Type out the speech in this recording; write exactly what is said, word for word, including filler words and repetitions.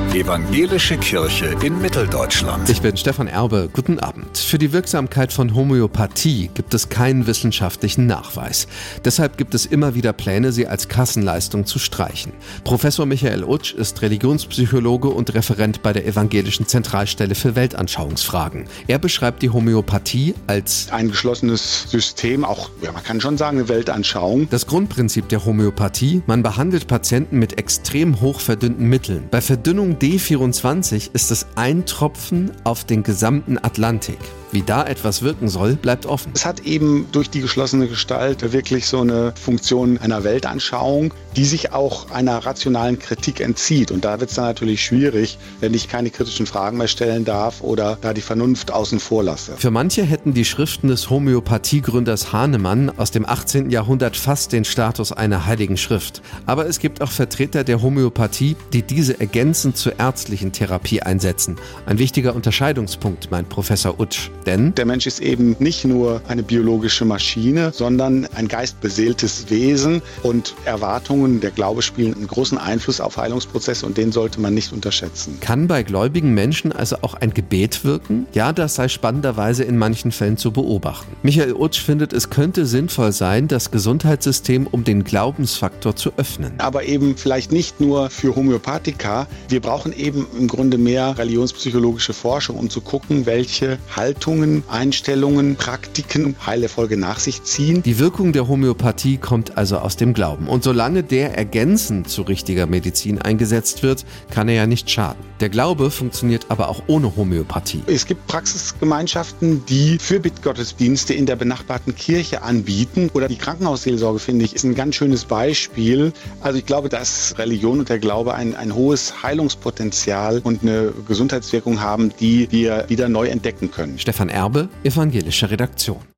Evangelische Kirche in Mitteldeutschland. Ich bin Stefan Erbe. Guten Abend. Für die Wirksamkeit von Homöopathie gibt es keinen wissenschaftlichen Nachweis. Deshalb gibt es immer wieder Pläne, sie als Kassenleistung zu streichen. Professor Michael Utsch ist Religionspsychologe und Referent bei der Evangelischen Zentralstelle für Weltanschauungsfragen. Er beschreibt die Homöopathie als ein geschlossenes System, auch, ja, man kann schon sagen, eine Weltanschauung. Das Grundprinzip der Homöopathie: Man behandelt Patienten mit extrem hoch verdünnten Mitteln. Bei Verdünnung D vierundzwanzig ist es ein Tropfen auf den gesamten Atlantik. Wie da etwas wirken soll, bleibt offen. Es hat eben durch die geschlossene Gestalt wirklich so eine Funktion einer Weltanschauung, die sich auch einer rationalen Kritik entzieht. Und da wird es dann natürlich schwierig, wenn ich keine kritischen Fragen mehr stellen darf oder da die Vernunft außen vor lasse. Für manche hätten die Schriften des Homöopathiegründers Hahnemann aus dem achtzehnten Jahrhundert fast den Status einer heiligen Schrift. Aber es gibt auch Vertreter der Homöopathie, die diese ergänzend zur ärztlichen Therapie einsetzen. Ein wichtiger Unterscheidungspunkt, meint Professor Utsch. Denn der Mensch ist eben nicht nur eine biologische Maschine, sondern ein geistbeseeltes Wesen, und Erwartungen, der Glaube spielen einen großen Einfluss auf Heilungsprozesse, und den sollte man nicht unterschätzen. Kann bei gläubigen Menschen also auch ein Gebet wirken? Ja, das sei spannenderweise in manchen Fällen zu beobachten. Michael Utsch findet, es könnte sinnvoll sein, das Gesundheitssystem um den Glaubensfaktor zu öffnen. Aber eben vielleicht nicht nur für Homöopathika. Wir brauchen eben im Grunde mehr religionspsychologische Forschung, um zu gucken, welche Haltung, Einstellungen, Praktiken Heilerfolge nach sich ziehen. Die Wirkung der Homöopathie kommt also aus dem Glauben. Und solange der ergänzend zu richtiger Medizin eingesetzt wird, kann er ja nicht schaden. Der Glaube funktioniert aber auch ohne Homöopathie. Es gibt Praxisgemeinschaften, die Fürbittgottesdienste in der benachbarten Kirche anbieten. Oder die Krankenhausseelsorge, finde ich, ist ein ganz schönes Beispiel. Also ich glaube, dass Religion und der Glaube ein, ein hohes Heilungspotenzial und eine Gesundheitswirkung haben, die wir wieder neu entdecken können. Stefan Erbe, Evangelische Redaktion.